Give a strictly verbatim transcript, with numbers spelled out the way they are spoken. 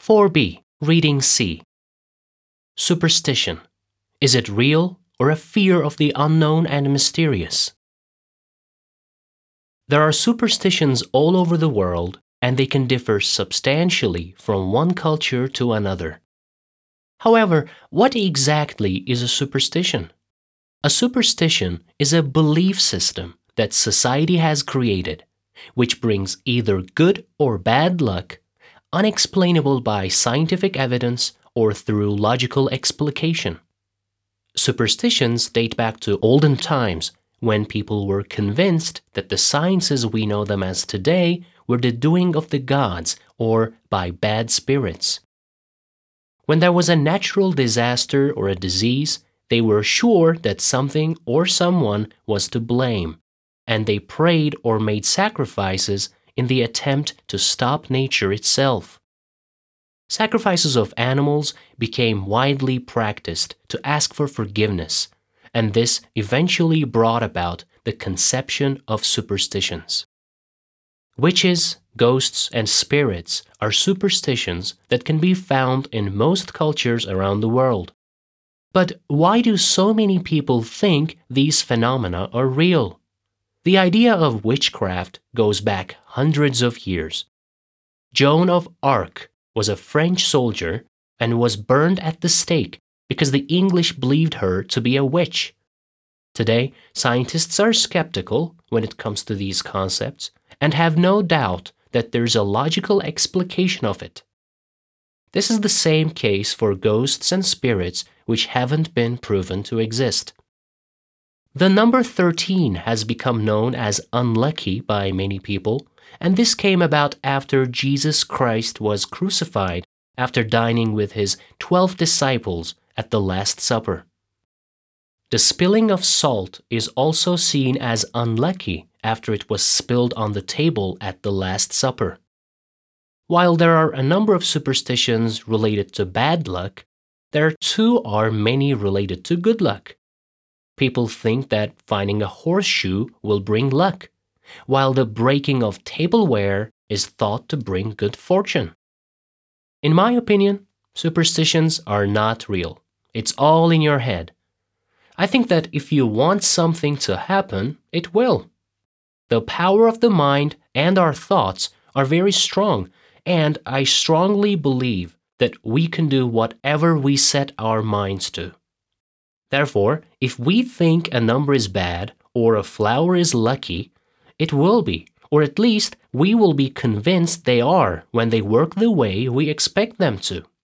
four B. Reading C. Superstition. Is it real or a fear of the unknown and mysterious? There are superstitions all over the world, and they can differ substantially from one culture to another. However, what exactly is a superstition? A superstition is a belief system that society has created, which brings either good or bad luck, unexplainable by scientific evidence or through logical explication. Superstitions date back to olden times, when people were convinced that the sciences we know them as today were the doing of the gods or by bad spirits. When there was a natural disaster or a disease, they were sure that something or someone was to blame, and they prayed or made sacrifices in the attempt to stop nature itself. Sacrifices of animals became widely practiced to ask for forgiveness, and this eventually brought about the conception of superstitions. Witches, ghosts, and spirits are superstitions that can be found in most cultures around the world. But why do so many people think these phenomena are real? The idea of witchcraft goes back hundreds of years. Joan of Arc was a French soldier and was burned at the stake because the English believed her to be a witch. Today, scientists are skeptical when it comes to these concepts and have no doubt that there's a logical explication of it. This is the same case for ghosts and spirits which haven't been proven to exist. The number thirteen has become known as unlucky by many people, and this came about after Jesus Christ was crucified after dining with his twelve disciples at the Last Supper. The spilling of salt is also seen as unlucky after it was spilled on the table at the Last Supper. While there are a number of superstitions related to bad luck, there too are many related to good luck. People think that finding a horseshoe will bring luck, while the breaking of tableware is thought to bring good fortune. In my opinion, superstitions are not real. It's all in your head. I think that if you want something to happen, it will. The power of the mind and our thoughts are very strong, and I strongly believe that we can do whatever we set our minds to. Therefore, if we think a number is bad or a flower is lucky, it will be, or at least we will be convinced they are when they work the way we expect them to.